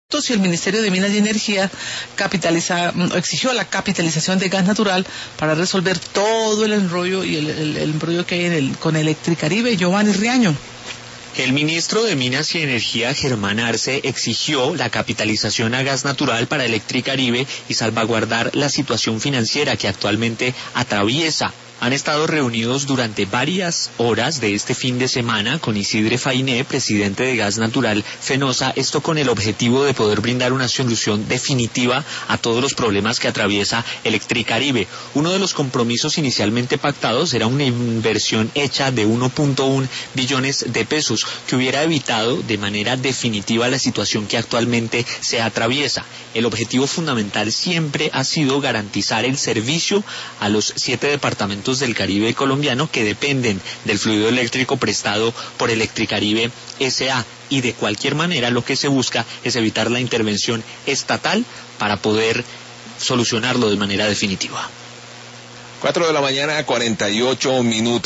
y el Ministerio de Minas y Energía exigió la capitalización de gas natural para resolver todo el enrollo y el embrollo que hay con Electricaribe. Giovanni Riaño. El ministro de Minas y Energía, Germán Arce, exigió la capitalización a gas natural para Electricaribe y salvaguardar la situación financiera que actualmente atraviesa. Han estado reunidos durante varias horas de este fin de semana con Isidre Fainé, presidente de Gas Natural Fenosa, esto con el objetivo de poder brindar una solución definitiva a todos los problemas que atraviesa Electricaribe. Uno de los compromisos inicialmente pactados era una inversión hecha de 1.1 billones de pesos que hubiera evitado de manera definitiva la situación que actualmente se atraviesa. El objetivo fundamental siempre ha sido garantizar el servicio a los 7 departamentos del Caribe colombiano que dependen del fluido eléctrico prestado por Electricaribe S.A. y de cualquier manera lo que se busca es evitar la intervención estatal para poder solucionarlo de manera definitiva. 4 de la mañana, 48 minutos.